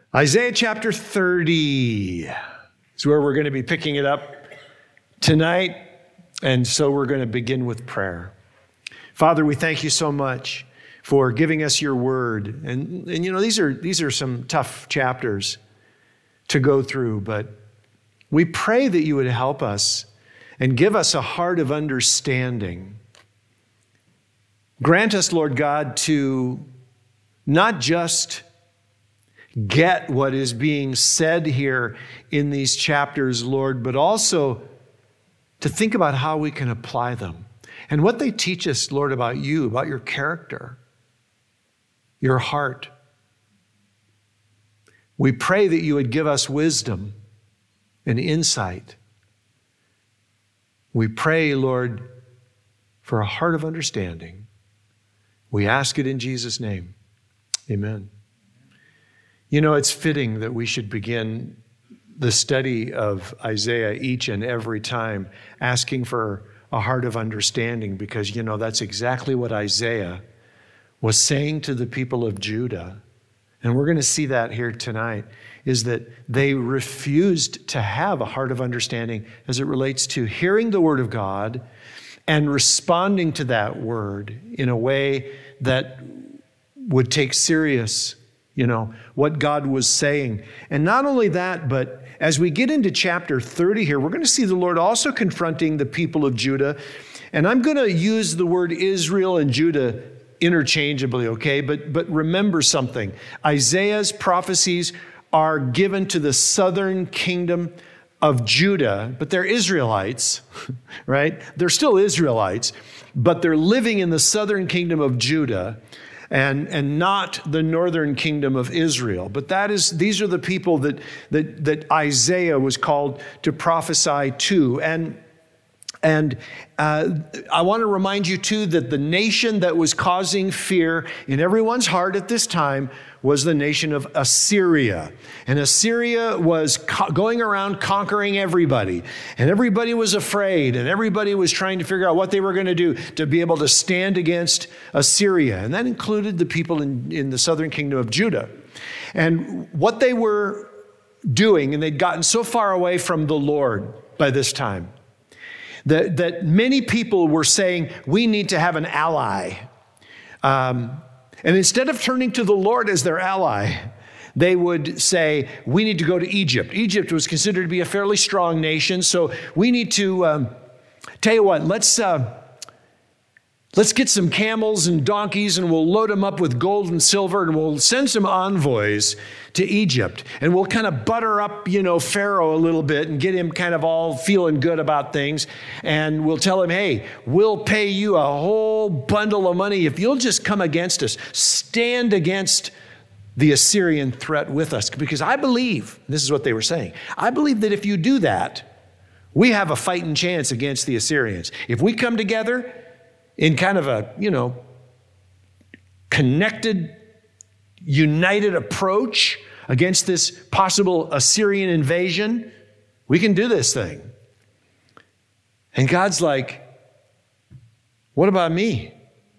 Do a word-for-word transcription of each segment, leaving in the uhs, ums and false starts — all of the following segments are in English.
Isaiah chapter thirty is where we're going to be picking it up tonight. And so we're going to begin with prayer. Father, we thank you so much for giving us your word. And, and you know, these are, these are some tough chapters to go through, but we pray that you would help us and give us a heart of understanding. Grant us, Lord God, to not just get what is being said here in these chapters, Lord, but also to think about how we can apply them and what they teach us, Lord, about you, about your character, your heart. We pray that you would give us wisdom and insight. We pray, Lord, for a heart of understanding. We ask it in Jesus' name. Amen. You know, it's fitting that we should begin the study of Isaiah each and every time asking for a heart of understanding, because, you know, that's exactly what Isaiah was saying to the people of Judah. And we're going to see that here tonight, is that they refused to have a heart of understanding as it relates to hearing the word of God and responding to that word in a way that would take serious, you know, what God was saying. And not only that, but as we get into chapter thirty here, we're going to see the Lord also confronting the people of Judah. And I'm going to use the word Israel and Judah interchangeably, okay? But, but remember something. Isaiah's prophecies are given to the southern kingdom of Judah, but they're Israelites, right? They're still Israelites, but they're living in the southern kingdom of Judah and, and not the northern kingdom of Israel. But that is, these are the people that, that, that Isaiah was called to prophesy to. And And uh, I want to remind you, too, that the nation that was causing fear in everyone's heart at this time was the nation of Assyria. And Assyria was co- going around conquering everybody. And everybody was afraid. And everybody was trying to figure out what they were going to do to be able to stand against Assyria. And that included the people in, in the southern kingdom of Judah. And what they were doing, and they'd gotten so far away from the Lord by this time, That, that many people were saying, we need to have an ally. Um, and instead of turning to the Lord as their ally, they would say, we need to go to Egypt. Egypt was considered to be a fairly strong nation, so we need to, um, tell you what, let's... Uh, Let's get some camels and donkeys and we'll load them up with gold and silver and we'll send some envoys to Egypt. And we'll kind of butter up, you know, Pharaoh a little bit and get him kind of all feeling good about things. And we'll tell him, hey, we'll pay you a whole bundle of money if you'll just come against us. Stand against the Assyrian threat with us. Because I believe, this is what they were saying, I believe that if you do that, we have a fighting chance against the Assyrians. If we come together in kind of a, you know, connected, united approach against this possible Assyrian invasion, we can do this thing. And God's like, what about me?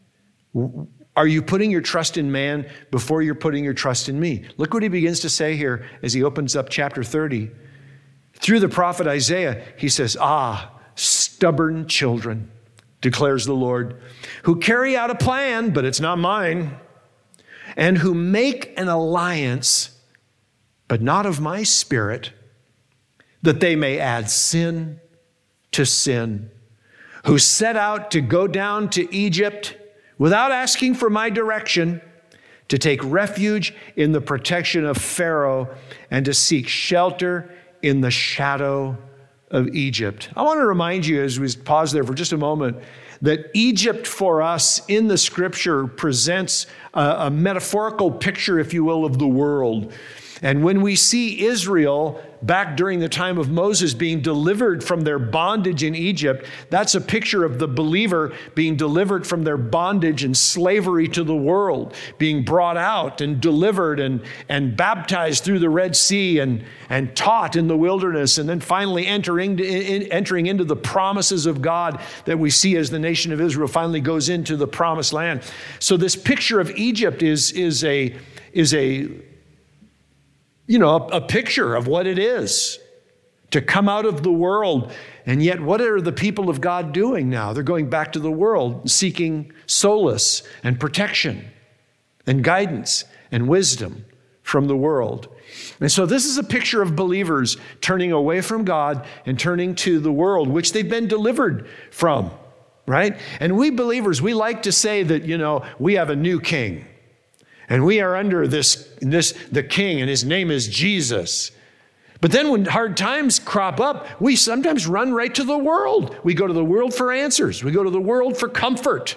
Are you putting your trust in man before you're putting your trust in me? Look what he begins to say here as he opens up chapter thirty. Through the prophet Isaiah, he says, ah, stubborn children, declares the Lord, who carry out a plan, but it's not mine, and who make an alliance, but not of my spirit, that they may add sin to sin, who set out to go down to Egypt without asking for my direction, to take refuge in the protection of Pharaoh and to seek shelter in the shadow of Egypt. I want to remind you, as we pause there for just a moment, that Egypt for us in the scripture presents a, a metaphorical picture, if you will, of the world. And when we see Israel back during the time of Moses being delivered from their bondage in Egypt, that's a picture of the believer being delivered from their bondage and slavery to the world, being brought out and delivered and, and baptized through the Red Sea and, and taught in the wilderness, and then finally entering, to, in, entering into the promises of God that we see as the nation of Israel finally goes into the promised land. So this picture of Egypt is, is a, is a you know, a, a picture of what it is to come out of the world. And yet, what are the people of God doing now? They're going back to the world, seeking solace and protection and guidance and wisdom from the world. And so this is a picture of believers turning away from God and turning to the world, which they've been delivered from, right? And we believers, we like to say that, you know, we have a new king. And we are under this, this the king, and his name is Jesus. But then when hard times crop up, we sometimes run right to the world. We go to the world for answers. We go to the world for comfort.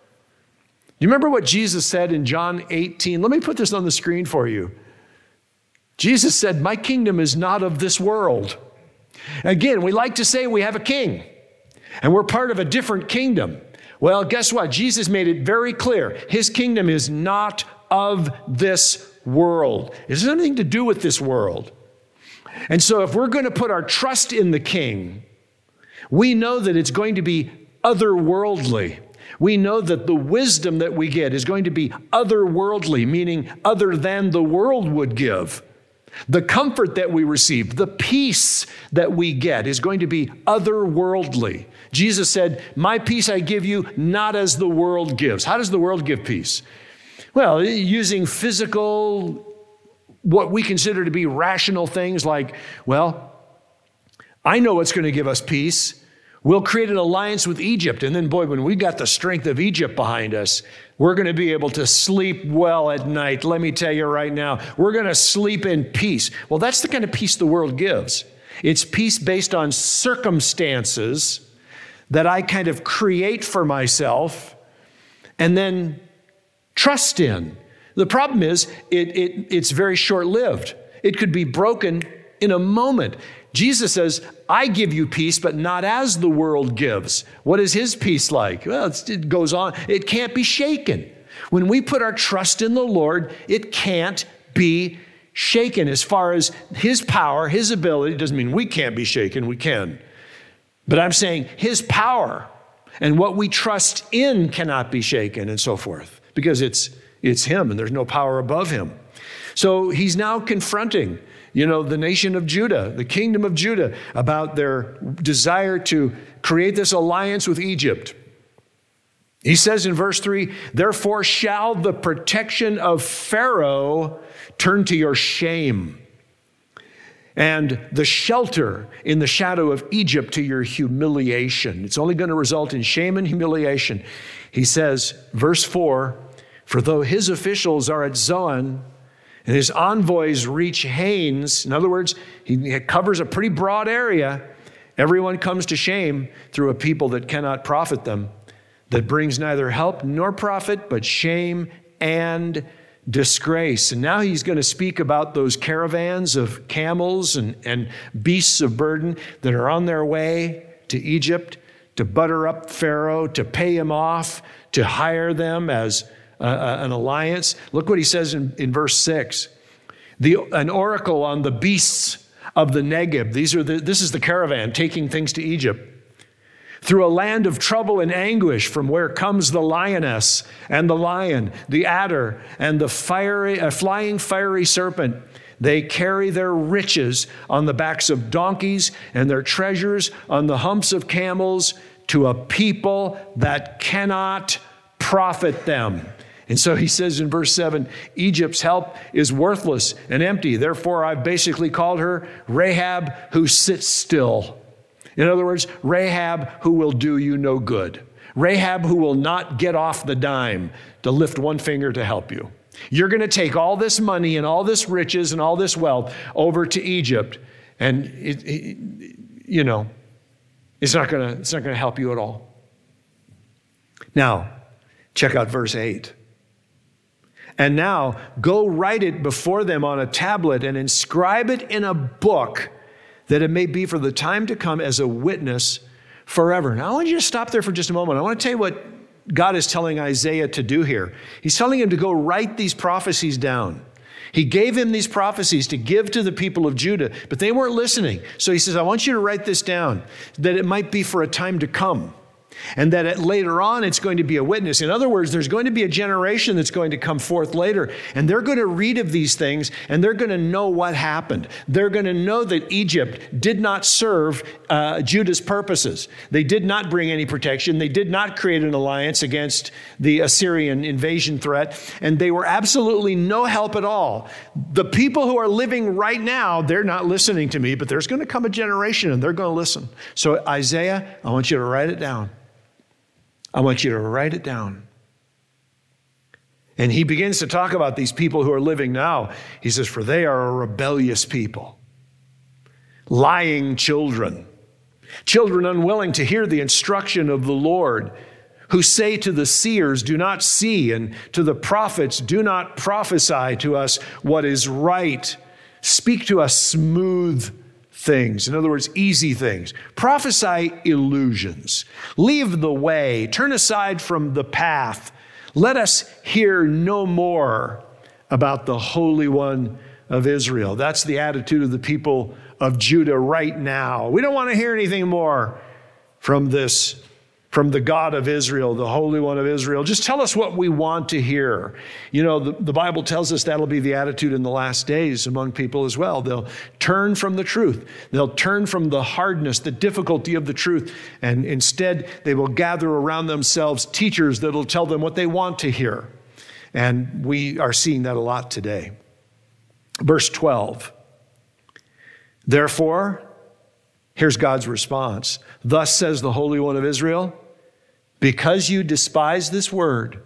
You remember what Jesus said in John eighteen? Let me put this on the screen for you. Jesus said, my kingdom is not of this world. Again, we like to say we have a king and we're part of a different kingdom. Well, guess what? Jesus made it very clear. His kingdom is not of this world. It has nothing to do with this world. And so if we're going to put our trust in the king, we know that it's going to be otherworldly. We know that the wisdom that we get is going to be otherworldly, meaning other than the world would give. The comfort that we receive, the peace that we get is going to be otherworldly. Jesus said, my peace I give you, not as the world gives. How does the world give peace? Well, using physical, what we consider to be rational things like, well, I know what's going to give us peace. We'll create an alliance with Egypt. And then, boy, when we got the strength of Egypt behind us, we're going to be able to sleep well at night. Let me tell you right now, we're going to sleep in peace. Well, that's the kind of peace the world gives. It's peace based on circumstances that I kind of create for myself and then trust in. The problem is it, it, it's very short-lived. It could be broken in a moment. Jesus says, I give you peace, but not as the world gives. What is his peace like? Well, it's, it goes on. It can't be shaken. When we put our trust in the Lord, it can't be shaken. As far as his power, his ability, doesn't mean we can't be shaken. We can. But I'm saying his power and what we trust in cannot be shaken and so forth, because it's, it's him and there's no power above him. So he's now confronting, you know, the nation of Judah, the kingdom of Judah, about their desire to create this alliance with Egypt. He says in verse three, therefore shall the protection of Pharaoh turn to your shame, and the shelter in the shadow of Egypt to your humiliation. It's only going to result in shame and humiliation. He says, verse four, for though his officials are at Zoan, and his envoys reach Hanes, in other words, he covers a pretty broad area. Everyone comes to shame through a people that cannot profit them, that brings neither help nor profit, but shame and disgrace. And now he's going to speak about those caravans of camels and, and beasts of burden that are on their way to Egypt to butter up Pharaoh, to pay him off, to hire them as Uh, an alliance. Look what he says in, in verse six. The, an oracle on the beasts of the Negeb. These are the, this is the caravan taking things to Egypt. Through a land of trouble and anguish, from where comes the lioness and the lion, the adder and the fiery, uh, flying fiery serpent. They carry their riches on the backs of donkeys and their treasures on the humps of camels to a people that cannot profit them. And so he says in verse seven, Egypt's help is worthless and empty. Therefore, I've basically called her Rahab, who sits still. In other words, Rahab, who will do you no good. Rahab, who will not get off the dime to lift one finger to help you. You're going to take all this money and all this riches and all this wealth over to Egypt, and it, it, you know, it's not going to, it's not going to help you at all. Now, check out verse eight. And now go write it before them on a tablet and inscribe it in a book, that it may be for the time to come as a witness forever. Now I want you to stop there for just a moment. I want to tell you what God is telling Isaiah to do here. He's telling him to go write these prophecies down. He gave him these prophecies to give to the people of Judah, but they weren't listening. So he says, I want you to write this down, that it might be for a time to come. And that it, later on, it's going to be a witness. In other words, there's going to be a generation that's going to come forth later, and they're going to read of these things, and they're going to know what happened. They're going to know that Egypt did not serve uh, Judah's purposes. They did not bring any protection. They did not create an alliance against the Assyrian invasion threat, and they were absolutely no help at all. The people who are living right now, they're not listening to me, but there's going to come a generation, and they're going to listen. So Isaiah, I want you to write it down. I want you to write it down. And he begins to talk about these people who are living now. He says, for they are a rebellious people, lying children, children unwilling to hear the instruction of the Lord, who say to the seers, do not see, and to the prophets, do not prophesy to us what is right. Speak to us smooth things. In other words, easy things. Prophesy illusions. Leave the way. Turn aside from the path. Let us hear no more about the Holy One of Israel. That's the attitude of the people of Judah right now. We don't want to hear anything more from this, from the God of Israel, the Holy One of Israel. Just tell us what we want to hear. You know, the, the Bible tells us that'll be the attitude in the last days among people as well. They'll turn from the truth. They'll turn from the hardness, the difficulty of the truth, and instead they will gather around themselves teachers that'll tell them what they want to hear. And we are seeing that a lot today. Verse twelve. Therefore, here's God's response. Thus says the Holy One of Israel, because you despise this word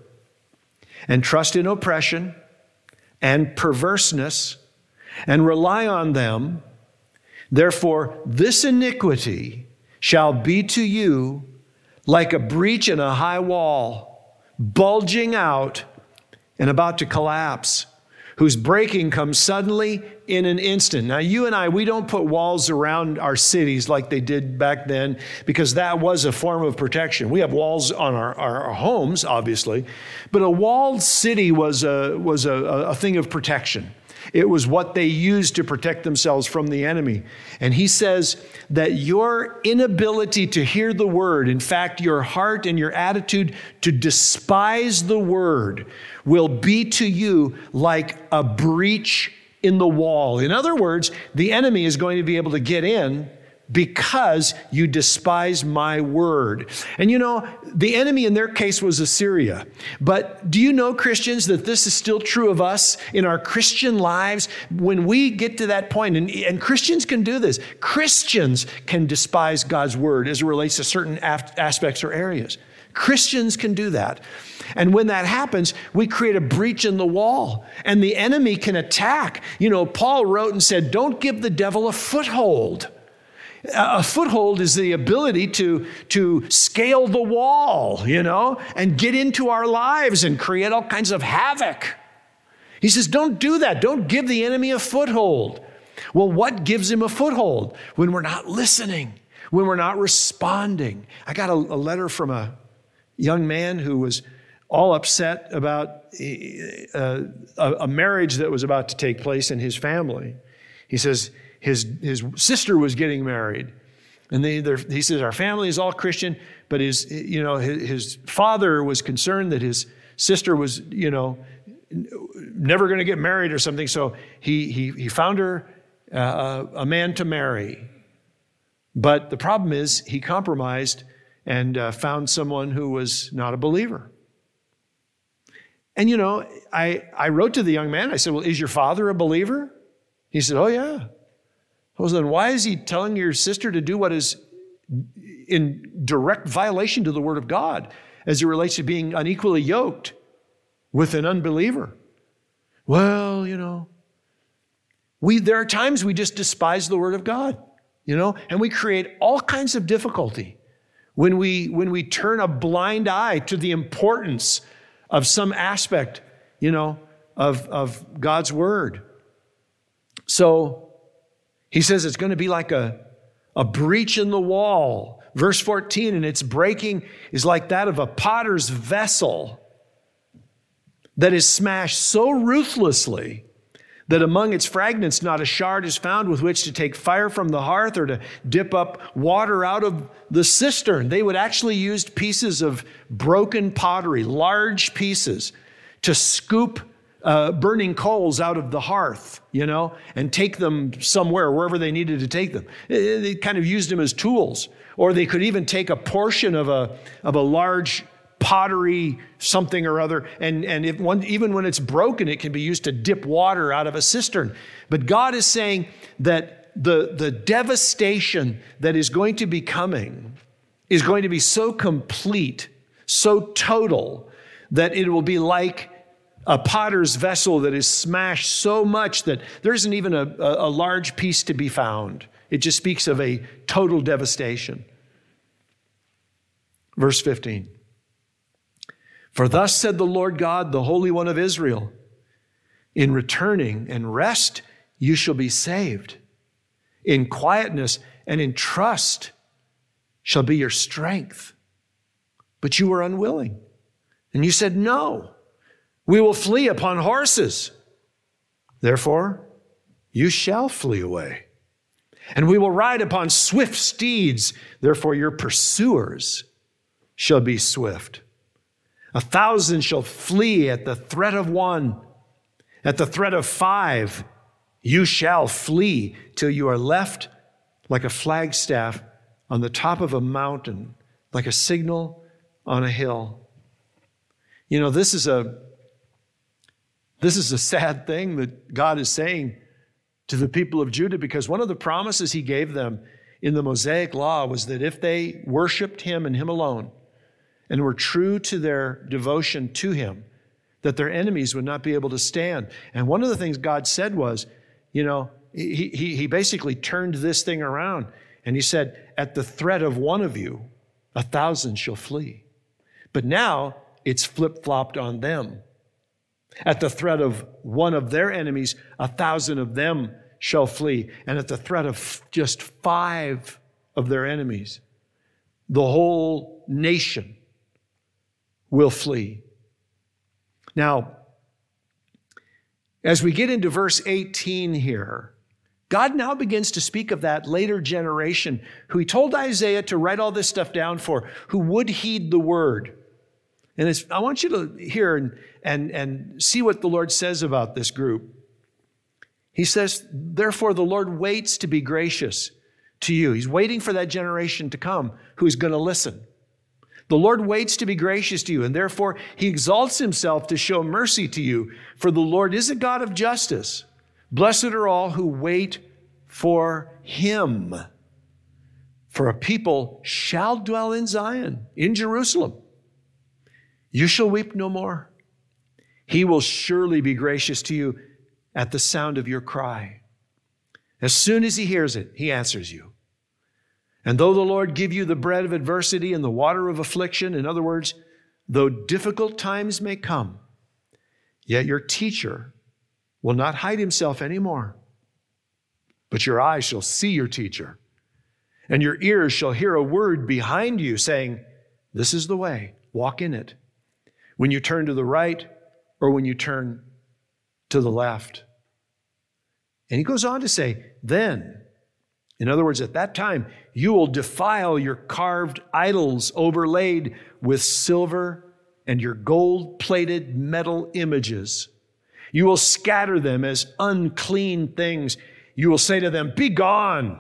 and trust in oppression and perverseness and rely on them, therefore this iniquity shall be to you like a breach in a high wall, bulging out and about to collapse, whose breaking comes suddenly in an instant. Now, you and I, we don't put walls around our cities like they did back then, because that was a form of protection. We have walls on our, our, our homes, obviously, but a walled city was a, was a, a thing of protection. It was what they used to protect themselves from the enemy. And he says that your inability to hear the word, in fact, your heart and your attitude to despise the word, will be to you like a breach in the wall. In other words, the enemy is going to be able to get in because you despise my word. And you know, the enemy in their case was Assyria. But do you know, Christians, that this is still true of us in our Christian lives? When we get to that point, and, and Christians can do this, Christians can despise God's word as it relates to certain af- aspects or areas. Christians can do that. And when that happens, we create a breach in the wall, and the enemy can attack. You know, Paul wrote and said, don't give the devil a foothold. A foothold is the ability to, to scale the wall, you know, and get into our lives and create all kinds of havoc. He says, don't do that. Don't give the enemy a foothold. Well, what gives him a foothold? When we're not listening, when we're not responding. I got a, a letter from a young man who was all upset about uh, a, a marriage that was about to take place in his family. He says, His, his sister was getting married. And they, he says, our family is all Christian, but his, you know, his, his father was concerned that his sister was, you know, never going to get married or something. So he, he, he found her uh, a man to marry. But the problem is he compromised and uh, found someone who was not a believer. And, you know, I, I wrote to the young man, I said, well, is your father a believer? He said, oh, yeah. Well, then why is he telling your sister to do what is in direct violation to the word of God as it relates to being unequally yoked with an unbeliever? Well, you know, we there are times we just despise the word of God, you know, and we create all kinds of difficulty when we when we turn a blind eye to the importance of some aspect, you know, of, of God's word. So he says it's going to be like a, a breach in the wall. Verse fourteen, and its breaking is like that of a potter's vessel that is smashed so ruthlessly that among its fragments not a shard is found with which to take fire from the hearth or to dip up water out of the cistern. They would actually use pieces of broken pottery, large pieces, to scoop uh, burning coals out of the hearth, you know, and take them somewhere, wherever they needed to take them. They kind of used them as tools. Or they could even take a portion of a, of a large pottery something or other, and, and if one, even when it's broken, it can be used to dip water out of a cistern. But God is saying that the, the devastation that is going to be coming is going to be so complete, so total, that it will be like a potter's vessel that is smashed so much that there isn't even a, a, a large piece to be found. It just speaks of a total devastation. Verse fifteen. For thus said the Lord God, the Holy One of Israel, in returning and rest you shall be saved. In quietness and in trust shall be your strength. But you were unwilling. And you said, no, we will flee upon horses. Therefore, you shall flee away. And we will ride upon swift steeds. Therefore, your pursuers shall be swift. A thousand shall flee at the threat of one. At the threat of five, you shall flee till you are left like a flagstaff on the top of a mountain, like a signal on a hill. You know, this is a, this is a sad thing that God is saying to the people of Judah, because one of the promises he gave them in the Mosaic Law was that if they worshiped him and him alone, and were true to their devotion to him, that their enemies would not be able to stand. And one of the things God said was, you know, he, he, he basically turned this thing around. And he said, at the threat of one of you, a thousand shall flee. But now it's flip-flopped on them. At the threat of one of their enemies, a thousand of them shall flee. And at the threat of just five of their enemies, the whole nation will flee. Now, as we get into verse eighteen here, God now begins to speak of that later generation who he told Isaiah to write all this stuff down for, who would heed the word. And it's, I want you to hear and, and, and see what the Lord says about this group. He says, therefore the Lord waits to be gracious to you. He's waiting for that generation to come who's going to listen. The Lord waits to be gracious to you, and therefore he exalts himself to show mercy to you. For the Lord is a God of justice. Blessed are all who wait for him. For a people shall dwell in Zion, in Jerusalem. You shall weep no more. He will surely be gracious to you at the sound of your cry. As soon as he hears it, he answers you. And though the Lord give you the bread of adversity and the water of affliction, in other words, though difficult times may come, yet your teacher will not hide himself anymore. But your eyes shall see your teacher, and your ears shall hear a word behind you saying, this is the way, walk in it. When you turn to the right or when you turn to the left. And he goes on to say, then, in other words, at that time, you will defile your carved idols overlaid with silver and your gold-plated metal images. You will scatter them as unclean things. You will say to them, be gone.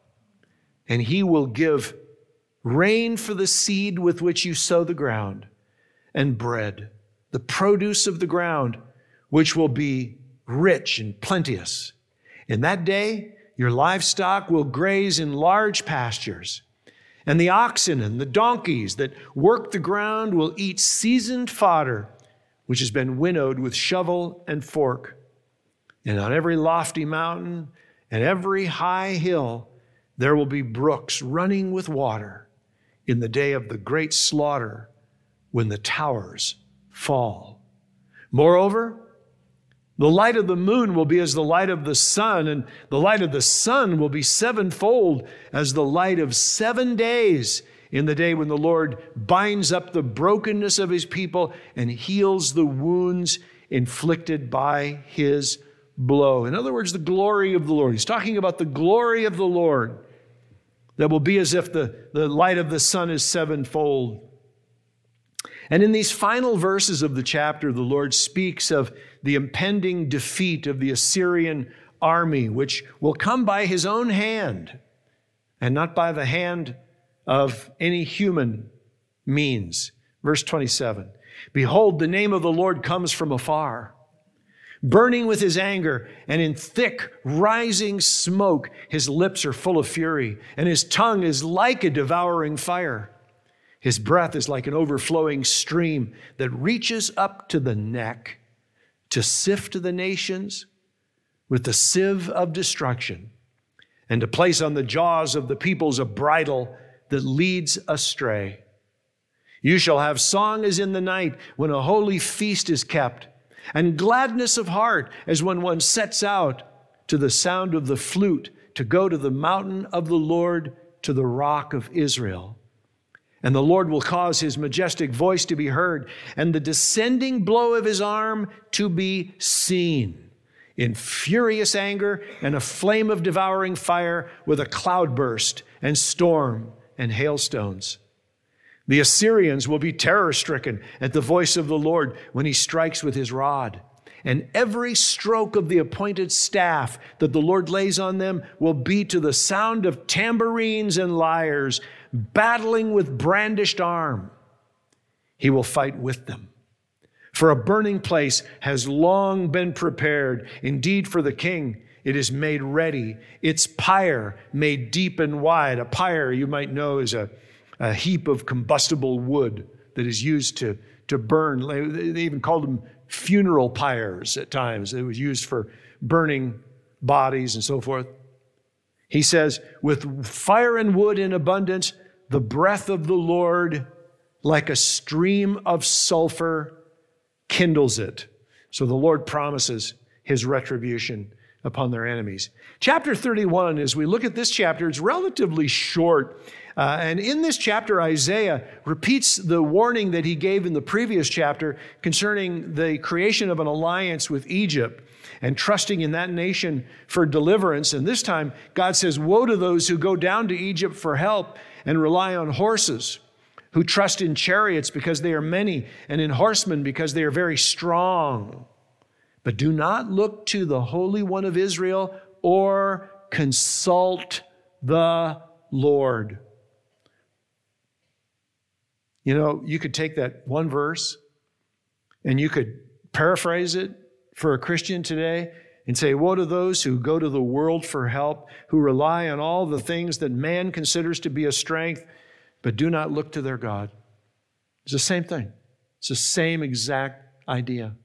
And he will give rain for the seed with which you sow the ground, and bread, the produce of the ground, which will be rich and plenteous. In that day, your livestock will graze in large pastures, and the oxen and the donkeys that work the ground will eat seasoned fodder, which has been winnowed with shovel and fork. And on every lofty mountain and every high hill, there will be brooks running with water in the day of the great slaughter when the towers fall. Moreover, the light of the moon will be as the light of the sun, and the light of the sun will be sevenfold as the light of seven days in the day when the Lord binds up the brokenness of his people and heals the wounds inflicted by his blow. In other words, the glory of the Lord. He's talking about the glory of the Lord that will be as if the, the light of the sun is sevenfold. And in these final verses of the chapter, the Lord speaks of the impending defeat of the Assyrian army, which will come by his own hand and not by the hand of any human means. Verse twenty-seven, behold, the name of the Lord comes from afar, burning with his anger, and in thick rising smoke. His lips are full of fury, and his tongue is like a devouring fire. His breath is like an overflowing stream that reaches up to the neck to sift the nations with the sieve of destruction, and to place on the jaws of the peoples a bridle that leads astray. You shall have song as in the night when a holy feast is kept, and gladness of heart as when one sets out to the sound of the flute to go to the mountain of the Lord, to the rock of Israel. And the Lord will cause his majestic voice to be heard, and the descending blow of his arm to be seen, in furious anger and a flame of devouring fire, with a cloudburst and storm and hailstones. The Assyrians will be terror-stricken at the voice of the Lord when he strikes with his rod. And every stroke of the appointed staff that the Lord lays on them will be to the sound of tambourines and lyres, battling with brandished arm. He will fight with them. For a burning place has long been prepared. Indeed, for the king, it is made ready. Its pyre made deep and wide. A pyre, you might know, is a, a heap of combustible wood that is used to, to burn. They even called them funeral pyres at times. It was used for burning bodies and so forth. He says, with fire and wood in abundance, the breath of the Lord, like a stream of sulfur, kindles it. So the Lord promises his retribution upon their enemies. Chapter thirty-one, as we look at this chapter, it's relatively short. Uh, and in this chapter, Isaiah repeats the warning that he gave in the previous chapter concerning the creation of an alliance with Egypt and trusting in that nation for deliverance. And this time, God says, woe to those who go down to Egypt for help and rely on horses, who trust in chariots because they are many, and in horsemen because they are very strong. But do not look to the Holy One of Israel or consult the Lord. You know, you could take that one verse and you could paraphrase it for a Christian today and say, woe to those who go to the world for help, who rely on all the things that man considers to be a strength, but do not look to their God. It's the same thing. It's the same exact idea.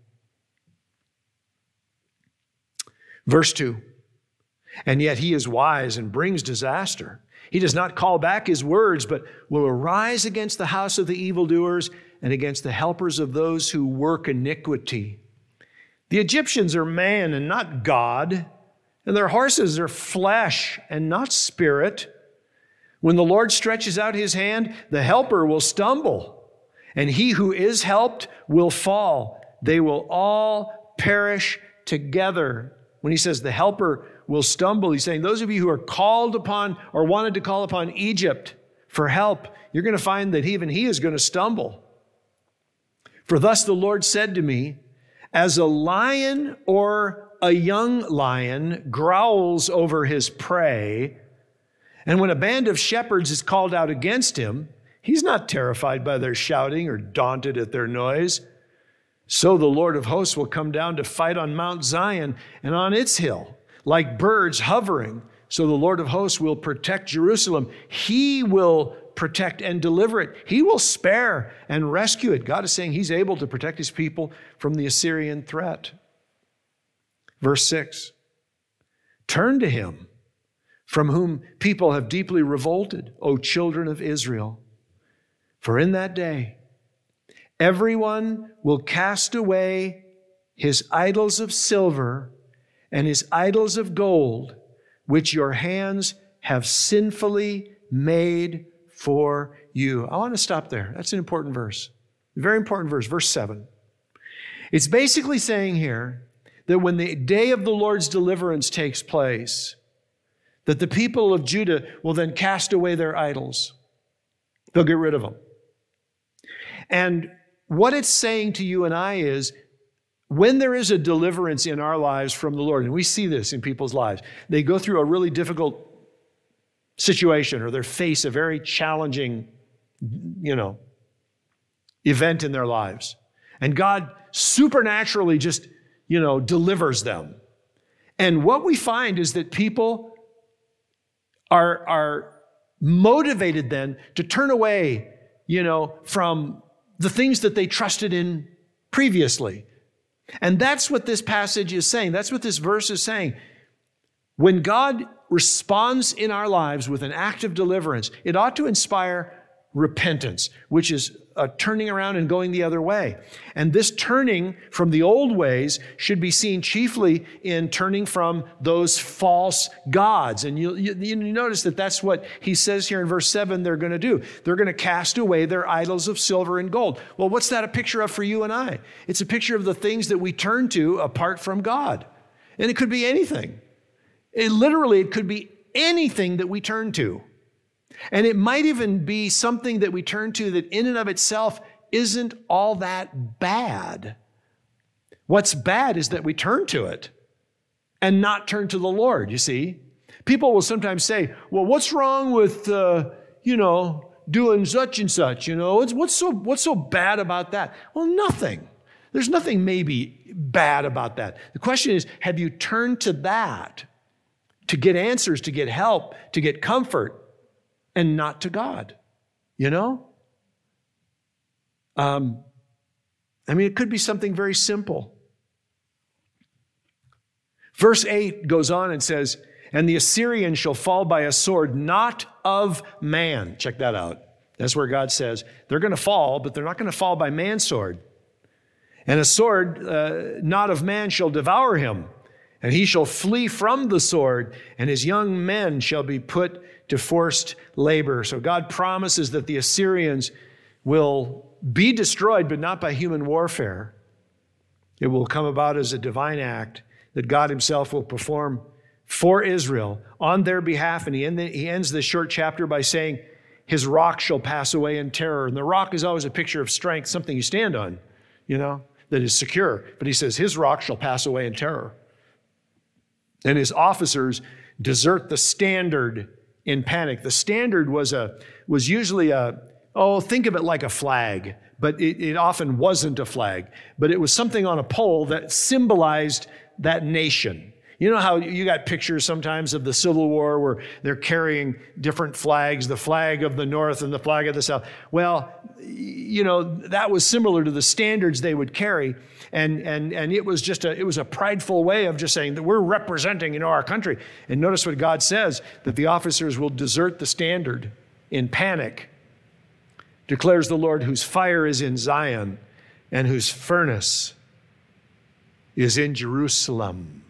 Verse two, and yet he is wise and brings disaster. He does not call back his words, but will arise against the house of the evildoers and against the helpers of those who work iniquity. The Egyptians are man and not God, and their horses are flesh and not spirit. When the Lord stretches out his hand, the helper will stumble, and he who is helped will fall. They will all perish together. When he says the helper will stumble, he's saying those of you who are called upon or wanted to call upon Egypt for help, you're going to find that even he is going to stumble. For thus the Lord said to me, as a lion or a young lion growls over his prey, and when a band of shepherds is called out against him, he's not terrified by their shouting or daunted at their noise. So the Lord of hosts will come down to fight on Mount Zion and on its hill, like birds hovering. So the Lord of hosts will protect Jerusalem. He will protect and deliver it. He will spare and rescue it. God is saying he's able to protect his people from the Assyrian threat. Verse six, turn to him from whom people have deeply revolted, O children of Israel. For in that day, everyone will cast away his idols of silver and his idols of gold, which your hands have sinfully made for you. I want to stop there. That's an important verse. A very important verse, verse seven. It's basically saying here that when the day of the Lord's deliverance takes place, that the people of Judah will then cast away their idols. They'll get rid of them. And what it's saying to you and I is, when there is a deliverance in our lives from the Lord, and we see this in people's lives, they go through a really difficult situation or they face a very challenging, you know, event in their lives. And God supernaturally just, you know, delivers them. And what we find is that people are, are motivated then to turn away, you know, from the things that they trusted in previously. And that's what this passage is saying. That's what this verse is saying. When God responds in our lives with an act of deliverance, it ought to inspire repentance, which is a turning around and going the other way. And this turning from the old ways should be seen chiefly in turning from those false gods. And you, you, you notice that that's what he says here in verse seven they're going to do. They're going to cast away their idols of silver and gold. Well, what's that a picture of for you and I? It's a picture of the things that we turn to apart from God. And it could be anything. It literally, it could be anything that we turn to. And it might even be something that we turn to that in and of itself isn't all that bad. What's bad is that we turn to it and not turn to the Lord, you see. People will sometimes say, well, what's wrong with, uh, you know, doing such and such, you know? What's, what's, so, what's so bad about that? Well, nothing. There's nothing maybe bad about that. The question is, have you turned to that to get answers, to get help, to get comfort, and not to God, you know? Um, I mean, it could be something very simple. Verse eight goes on and says, and the Assyrian shall fall by a sword, not of man. Check that out. That's where God says they're going to fall, but they're not going to fall by man's sword. And a sword uh, not of man shall devour him, and he shall flee from the sword, and his young men shall be put to forced labor. So God promises that the Assyrians will be destroyed, but not by human warfare. It will come about as a divine act that God himself will perform for Israel on their behalf. And he, end, he ends this short chapter by saying, his rock shall pass away in terror. And the rock is always a picture of strength, something you stand on, you know, that is secure. But he says, his rock shall pass away in terror. And his officers desert the standard in panic. The standard was a was usually a, oh, think of it like a flag, but it, it often wasn't a flag. But it was something on a pole that symbolized that nation. You know how you got pictures sometimes of the Civil War where they're carrying different flags, the flag of the North and the flag of the South. Well, you know, that was similar to the standards they would carry. And, and, and it was just a, it was a prideful way of just saying that we're representing, you know, our country. And notice what God says, that the officers will desert the standard in panic, declares the Lord, whose fire is in Zion and whose furnace is in Jerusalem.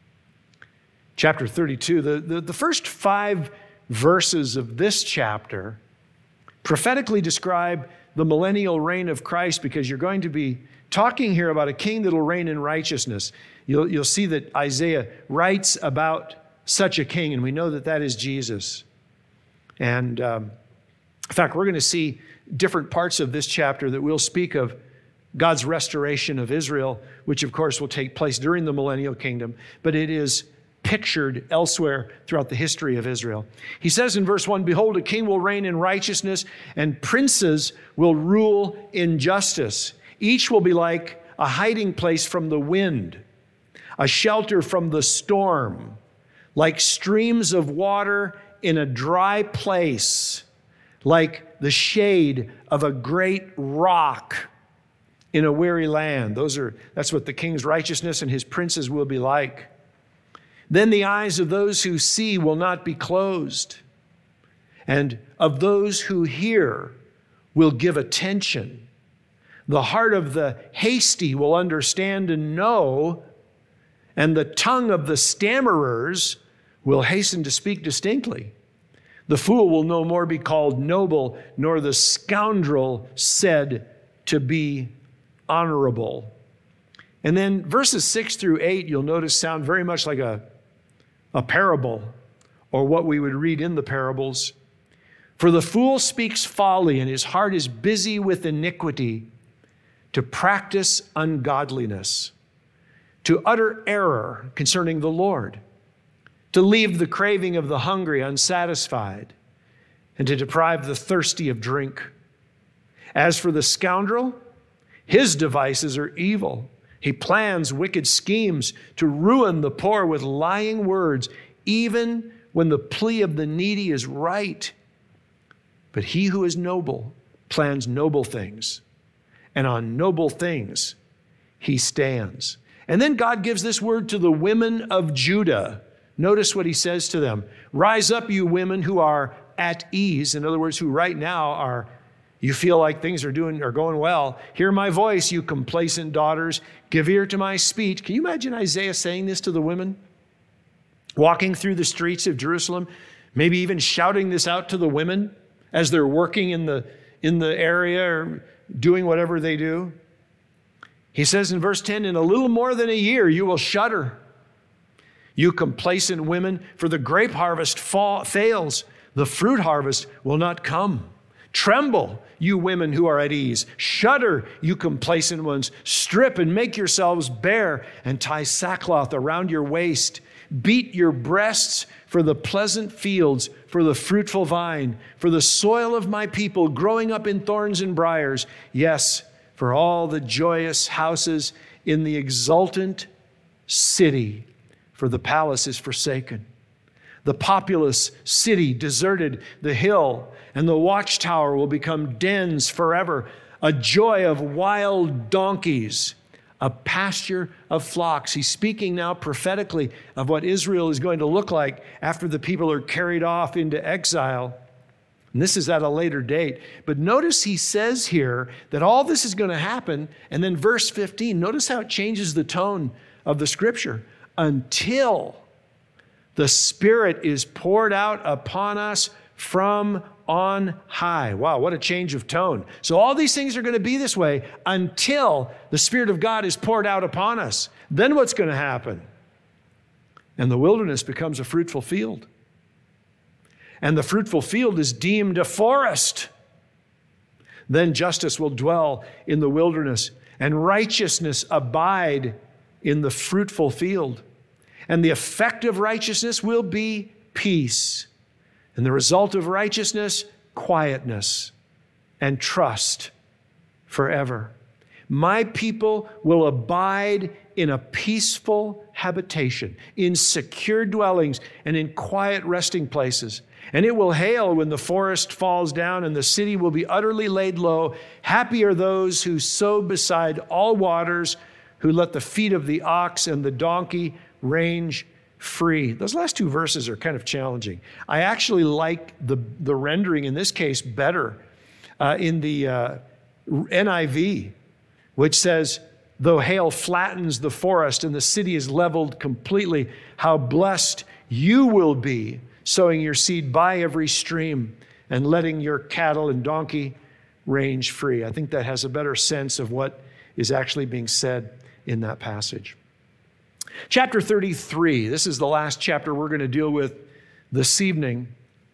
Chapter thirty-two, the, the, the first five verses of this chapter prophetically describe the millennial reign of Christ, because you're going to be talking here about a king that will reign in righteousness. You'll, you'll see that Isaiah writes about such a king, and we know that that is Jesus. And um, in fact, we're going to see different parts of this chapter that we'll speak of God's restoration of Israel, which of course will take place during the millennial kingdom, but it is pictured elsewhere throughout the history of Israel. He says in verse one, behold, a king will reign in righteousness, and princes will rule in justice. Each will be like a hiding place from the wind, a shelter from the storm, like streams of water in a dry place, like the shade of a great rock in a weary land. Those are, that's what the king's righteousness and his princes will be like. Then the eyes of those who see will not be closed, and of those who hear will give attention. The heart of the hasty will understand and know, and the tongue of the stammerers will hasten to speak distinctly. The fool will no more be called noble, nor the scoundrel said to be honorable. And then verses six through eight, you'll notice, sound very much like a, a parable, or what we would read in the parables. For the fool speaks folly, and his heart is busy with iniquity, to practice ungodliness, to utter error concerning the Lord, to leave the craving of the hungry unsatisfied, and to deprive the thirsty of drink. As for the scoundrel, his devices are evil. He plans wicked schemes to ruin the poor with lying words, even when the plea of the needy is right. But he who is noble plans noble things, and on noble things he stands. And then God gives this word to the women of Judah. Notice what he says to them. Rise up, you women who are at ease. In other words, who right now are, you feel like things are doing are going well. Hear my voice, you complacent daughters. Give ear to my speech. Can you imagine Isaiah saying this to the women? Walking through the streets of Jerusalem, maybe even shouting this out to the women as they're working in the, in the area or doing whatever they do. He says in verse ten, in a little more than a year, you will shudder, you complacent women, for the grape harvest fall, fails. The fruit harvest will not come. Tremble, you women who are at ease. Shudder, you complacent ones. Strip and make yourselves bare and tie sackcloth around your waist. Beat your breasts for the pleasant fields, for the fruitful vine, for the soil of my people growing up in thorns and briars. Yes, for all the joyous houses in the exultant city, for the palace is forsaken. The populous city deserted the hill, and the watchtower will become dens forever, a joy of wild donkeys, a pasture of flocks. He's speaking now prophetically of what Israel is going to look like after the people are carried off into exile. And this is at a later date. But notice he says here that all this is going to happen. And then verse fifteen, notice how it changes the tone of the scripture. Until the Spirit is poured out upon us from on high. Wow, what a change of tone. So all these things are going to be this way until the Spirit of God is poured out upon us. Then what's going to happen? And the wilderness becomes a fruitful field. And the fruitful field is deemed a forest. Then justice will dwell in the wilderness, and righteousness abide in the fruitful field. And the effect of righteousness will be peace. And the result of righteousness, quietness and trust forever. My people will abide in a peaceful habitation, in secure dwellings, and in quiet resting places. And it will hail when the forest falls down, and the city will be utterly laid low. Happy are those who sow beside all waters, who let the feet of the ox and the donkey range free. Those last two verses are kind of challenging. I actually like the, the rendering in this case better uh, in the uh, N I V, which says, though hail flattens the forest and the city is leveled completely, how blessed you will be, sowing your seed by every stream and letting your cattle and donkey range free. I think that has a better sense of what is actually being said in that passage. Chapter thirty-three, this is the last chapter we're going to deal with this evening.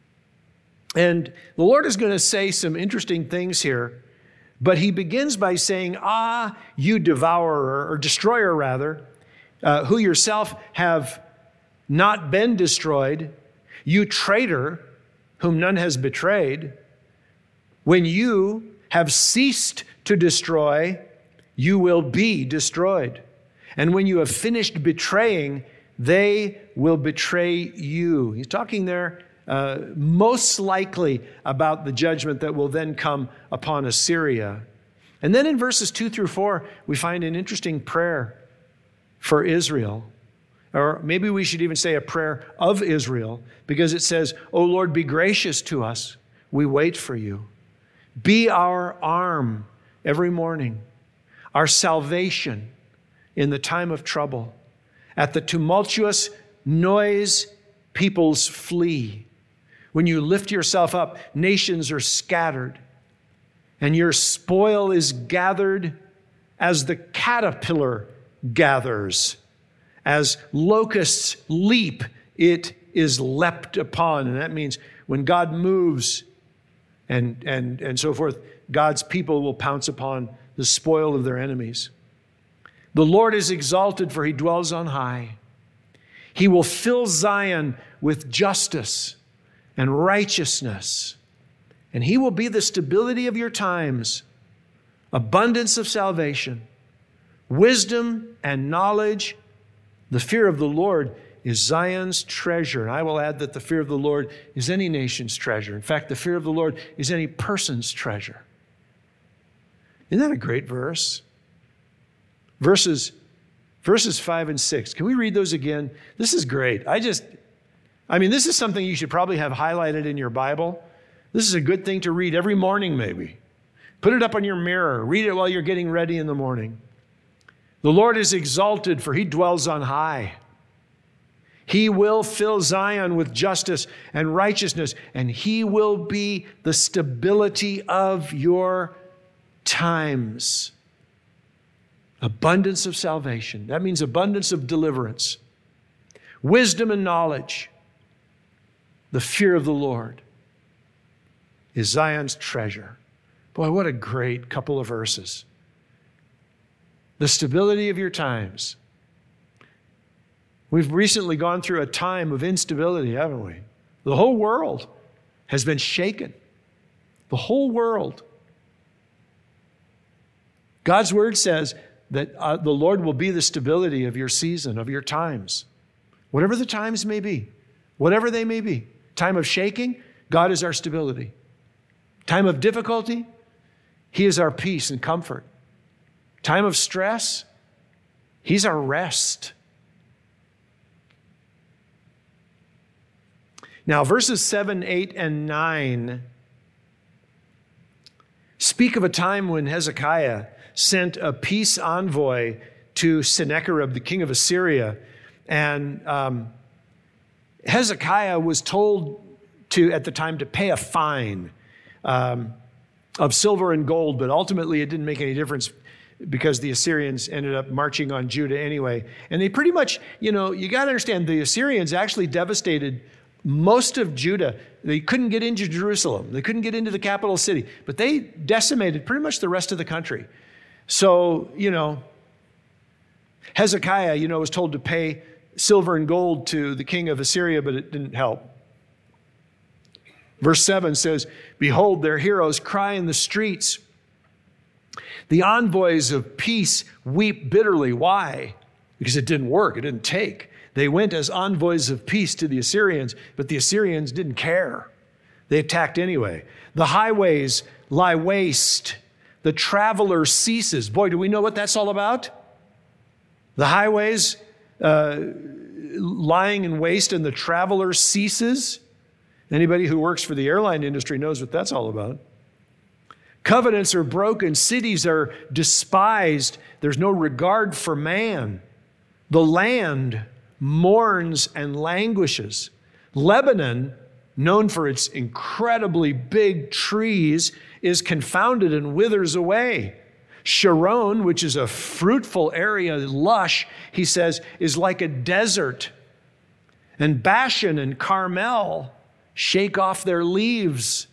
And the Lord is going to say some interesting things here, but he begins by saying, ah, you devourer, or destroyer rather, uh, who yourself have not been destroyed, you traitor, whom none has betrayed. When you have ceased to destroy, you will be destroyed. And when you have finished betraying, they will betray you. He's talking there uh, most likely about the judgment that will then come upon Assyria. And then in verses two through four, we find an interesting prayer for Israel. Or maybe we should even say a prayer of Israel, because it says, O Lord, be gracious to us. We wait for you. Be our arm every morning, our salvation in the time of trouble. At the tumultuous noise, peoples flee. When you lift yourself up, nations are scattered, and your spoil is gathered as the caterpillar gathers. As locusts leap, it is leapt upon. And that means when God moves and, and, and so forth, God's people will pounce upon the spoil of their enemies. The Lord is exalted, for he dwells on high. He will fill Zion with justice and righteousness. And he will be the stability of your times, abundance of salvation, wisdom and knowledge. The fear of the Lord is Zion's treasure. And I will add that the fear of the Lord is any nation's treasure. In fact, the fear of the Lord is any person's treasure. Isn't that a great verse? Verses, verses five and six. Can we read those again? This is great. I just, I mean, this is something you should probably have highlighted in your Bible. This is a good thing to read every morning, maybe. Put it up on your mirror. Read it while you're getting ready in the morning. The Lord is exalted, for he dwells on high. He will fill Zion with justice and righteousness, and he will be the stability of your times. Abundance of salvation. That means abundance of deliverance. Wisdom and knowledge. The fear of the Lord is Zion's treasure. Boy, what a great couple of verses. The stability of your times. We've recently gone through a time of instability, haven't we? The whole world has been shaken. The whole world. God's word says that uh, the Lord will be the stability of your season, of your times. Whatever the times may be, whatever they may be. Time of shaking, God is our stability. Time of difficulty, he is our peace and comfort. Time of stress, he's our rest. Now, verses seven, eight, and nine speak of a time when Hezekiah sent a peace envoy to Sennacherib, the king of Assyria. And um, Hezekiah was told to, at the time, to pay a fine um, of silver and gold, but ultimately it didn't make any difference because the Assyrians ended up marching on Judah anyway. And they pretty much, you know, you got to understand, the Assyrians actually devastated most of Judah. They couldn't get into Jerusalem. They couldn't get into the capital city, but they decimated pretty much the rest of the country. So, you know, Hezekiah, you know, was told to pay silver and gold to the king of Assyria, but it didn't help. Verse seven says, "Behold, their heroes cry in the streets. The envoys of peace weep bitterly." Why? Because it didn't work. It didn't take. They went as envoys of peace to the Assyrians, but the Assyrians didn't care. They attacked anyway. The highways lie waste. The traveler ceases. Boy, do we know what that's all about? The highways uh, lying in waste and the traveler ceases. Anybody who works for the airline industry knows what that's all about. Covenants are broken. Cities are despised. There's no regard for man. The land mourns and languishes. Lebanon, known for its incredibly big trees, is confounded and withers away. Sharon, which is a fruitful area, lush, he says, is like a desert. And Bashan and Carmel shake off their leaves.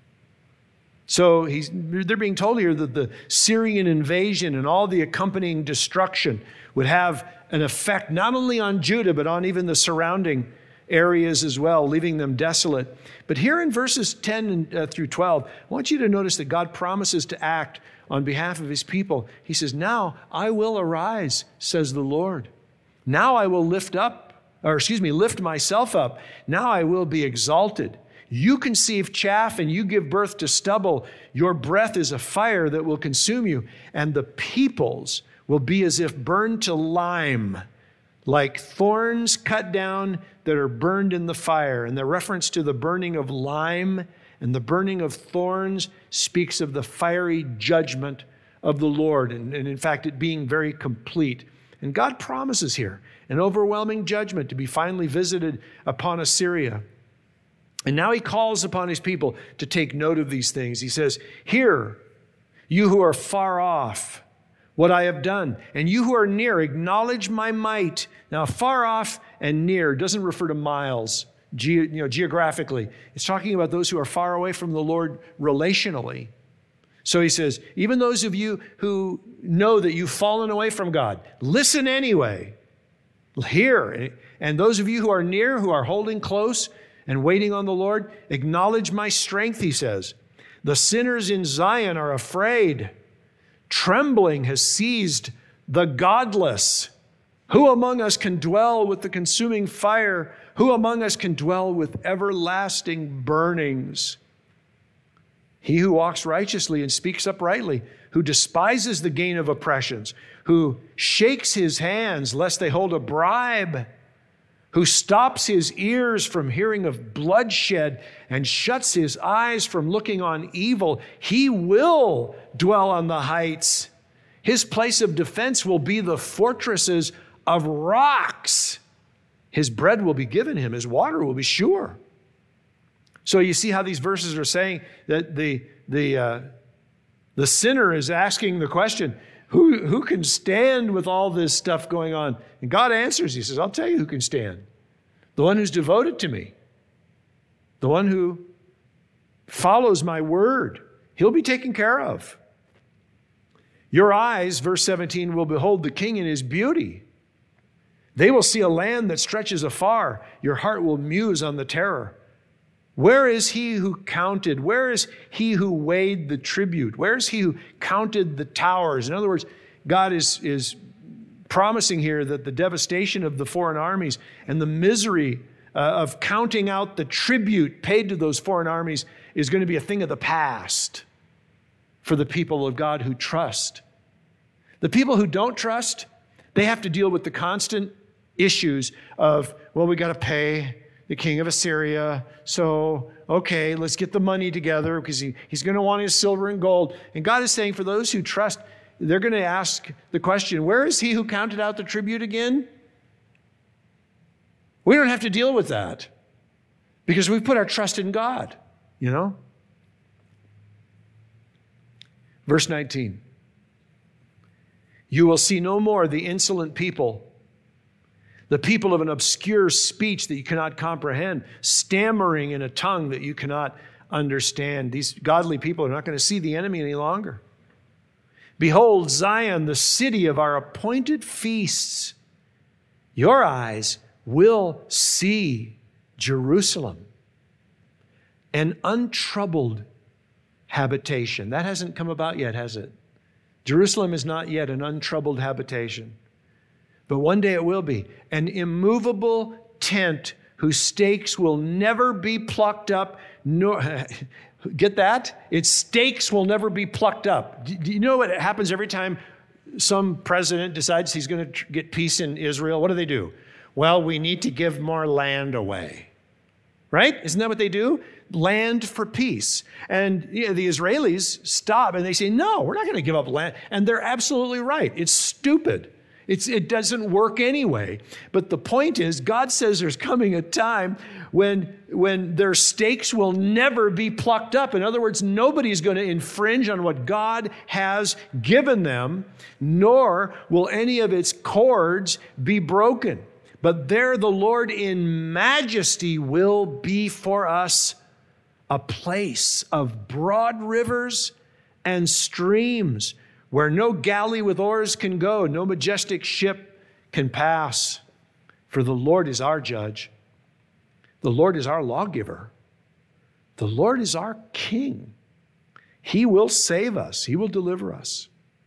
So he's, they're being told here that the Syrian invasion and all the accompanying destruction would have an effect not only on Judah, but on even the surrounding areas as well, leaving them desolate. But here in verses ten through twelve, I want you to notice that God promises to act on behalf of his people. He says, "Now I will arise, says the Lord. Now I will lift up, or excuse me, lift myself up. Now I will be exalted. You conceive chaff and you give birth to stubble. Your breath is a fire that will consume you, and the peoples will be as if burned to lime, like thorns cut down that are burned in the fire." And the reference to the burning of lime and the burning of thorns speaks of the fiery judgment of the Lord, and, and in fact, it being very complete. And God promises here an overwhelming judgment to be finally visited upon Assyria. And now he calls upon his people to take note of these things. He says, "Hear, you who are far off, what I have done. And you who are near, acknowledge my might. Now, far off and near doesn't refer to miles, ge- you know, geographically. It's talking about those who are far away from the Lord relationally. So he says, even those of you who know that you've fallen away from God, listen anyway. Hear. And those of you who are near, who are holding close and waiting on the Lord, acknowledge my strength, he says. The sinners in Zion are afraid. Trembling has seized the godless. Who among us can dwell with the consuming fire? Who among us can dwell with everlasting burnings? He who walks righteously and speaks uprightly, who despises the gain of oppressions, who shakes his hands lest they hold a bribe, who stops his ears from hearing of bloodshed and shuts his eyes from looking on evil, he will dwell on the heights. His place of defense will be the fortresses of rocks. His bread will be given him. His water will be sure. So you see how these verses are saying that the, the, uh, the sinner is asking the question, who, who can stand with all this stuff going on? And God answers. He says, I'll tell you who can stand. The one who's devoted to me. The one who follows my word. He'll be taken care of. Your eyes, verse seventeen, will behold the King in his beauty. They will see a land that stretches afar. Your heart will muse on the terror. Where is he who counted? Where is he who weighed the tribute? Where is he who counted the towers? In other words, God is, is promising here that the devastation of the foreign armies and the misery uh, of counting out the tribute paid to those foreign armies is going to be a thing of the past for the people of God who trust. The people who don't trust, they have to deal with the constant issues of, well, we got to pay the king of Assyria. So, okay, let's get the money together because he, he's going to want his silver and gold. And God is saying for those who trust, they're going to ask the question, where is he who counted out the tribute again? We don't have to deal with that because we've put our trust in God, you know? Verse nineteen. You will see no more the insolent people, the people of an obscure speech that you cannot comprehend, stammering in a tongue that you cannot understand. These godly people are not going to see the enemy any longer. Behold, Zion, the city of our appointed feasts. Your eyes will see Jerusalem, an untroubled habitation. That hasn't come about yet, has it? Jerusalem is not yet an untroubled habitation. But one day it will be. An immovable tent whose stakes will never be plucked up. Nor, get that? Its stakes will never be plucked up. Do you know what happens every time some president decides he's going to get peace in Israel? What do they do? Well, we need to give more land away. Right? Isn't that what they do? Land for peace. And you know, the Israelis stop and they say, no, we're not going to give up land. And they're absolutely right. It's stupid. It's, it doesn't work anyway. But the point is, God says there's coming a time when, when their stakes will never be plucked up. In other words, nobody's going to infringe on what God has given them, nor will any of its cords be broken. But there the Lord in majesty will be for us a place of broad rivers and streams, where no galley with oars can go, no majestic ship can pass. For the Lord is our judge. The Lord is our lawgiver. The Lord is our king. He will save us. He will deliver us.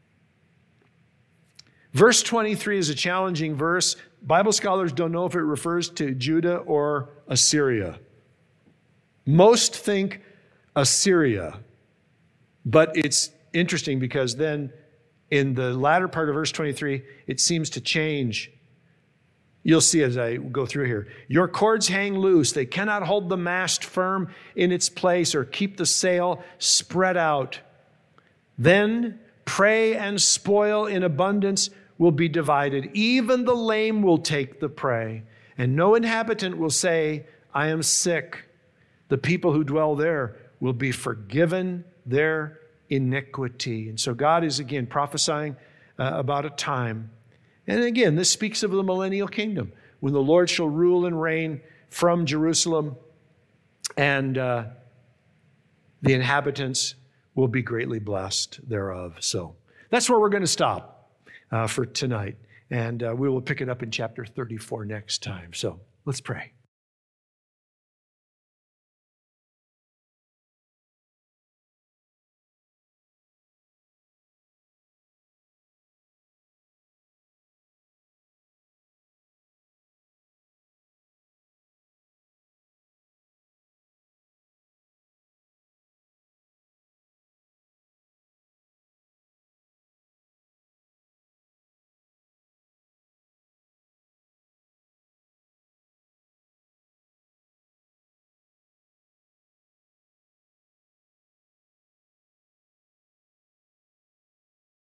Verse twenty-three is a challenging verse. Bible scholars don't know if it refers to Judah or Assyria. Most think Assyria, but it's interesting because then in the latter part of verse twenty-three, it seems to change. You'll see as I go through here. Your cords hang loose. They cannot hold the mast firm in its place or keep the sail spread out. Then prey and spoil in abundance will be divided. Even the lame will take the prey, and no inhabitant will say, I am sick. The people who dwell there will be forgiven their iniquity. And so God is again prophesying uh, about a time. And again, this speaks of the millennial kingdom, when the Lord shall rule and reign from Jerusalem, and uh, the inhabitants will be greatly blessed thereof. So that's where we're going to stop uh, for tonight. And uh, we will pick it up in chapter thirty-four next time. So let's pray.